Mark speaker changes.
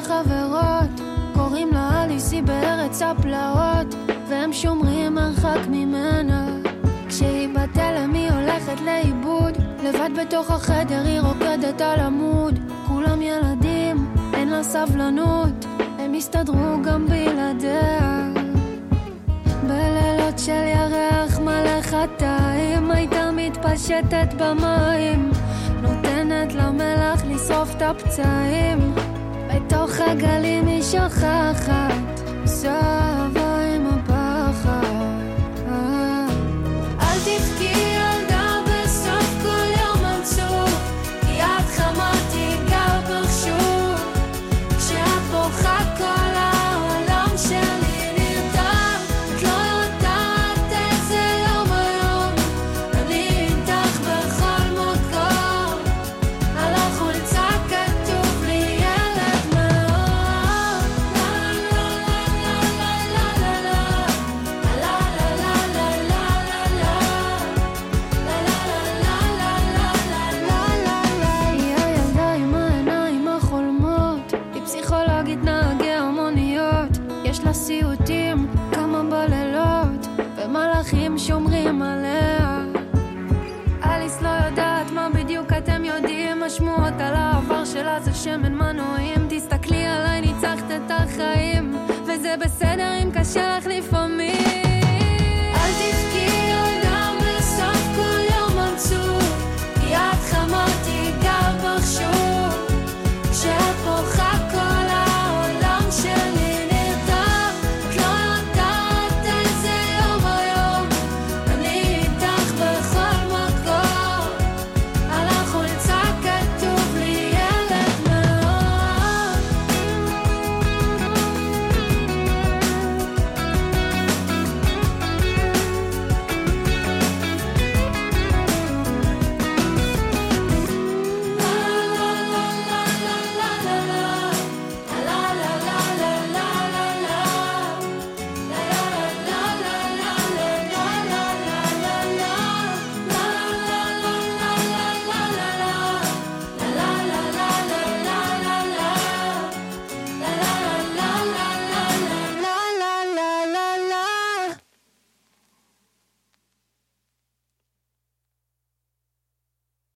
Speaker 1: חברות, קוראים לה אליסי בארץ הפלאות, והם שומרים מרחק ממנה. כשהיא בתלם היא הולכת לאיבוד, לבד בתוך החדר היא רוקדת על עמוד. כולם ילדים, אין לה סבלנות, הם הסתדרו גם בלעדיה. בלילות של ירח מלא חטאים הייתה מתפשטת במים, נותנת למלח לשרוף את הפצעים. בתוך הגלים היא שוכחת, סבא עם הפחד. אל תבכי ילדה בסוף כל יום עצוב, כי את חמתי גר בך שוב. כשאת בוכה כל העולם שלי נרדם, את לא יודעת איזה יום היום, אני איתך בכל מקום. על החולצה כתוב לי ילד מאוד. היא הילדה עם העיניים החולמות, היא פסיכולוגית נהגי המוניות, יש לה סיוטים כמה בלילות, ומלאכים שומרים עליה. אליס לא יודעת מה בדיוק אתם יודעים, השמועות על העבר שלה זה שמן מנועים. תסתכלי עליי, ניצחת את החיים, וזה בסדר אם קשה לך לפעמים.